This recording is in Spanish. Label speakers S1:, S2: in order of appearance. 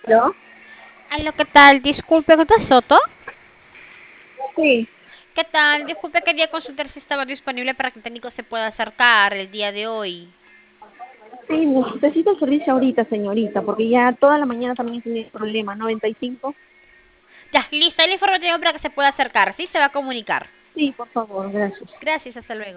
S1: ¿Aló?
S2: Aló, ¿qué tal? Disculpe, ¿usted es Soto?
S1: Sí,
S2: ¿Qué tal? Disculpe, quería consultar si estaba disponible para que el técnico se pueda acercar el día de hoy.
S1: sí, necesito el servicio ahorita, señorita, porque ya toda la mañana también he tenido problema. 95.
S2: Ya, lista el informativo para que se pueda acercar. Sí, se va a comunicar.
S1: Sí, por favor, gracias.
S2: Gracias, hasta luego.